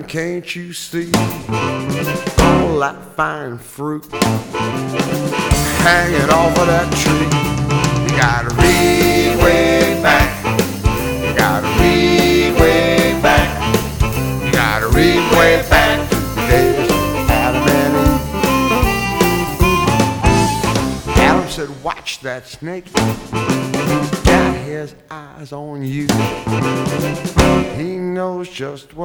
Adam, can't you see all that fine fruit hanging off of that tree? You gotta read way back. You gotta read way back. You gotta read way back to the days of Adam and Eve. Adam said, watch that snake. Got his eyes on you. He knows just what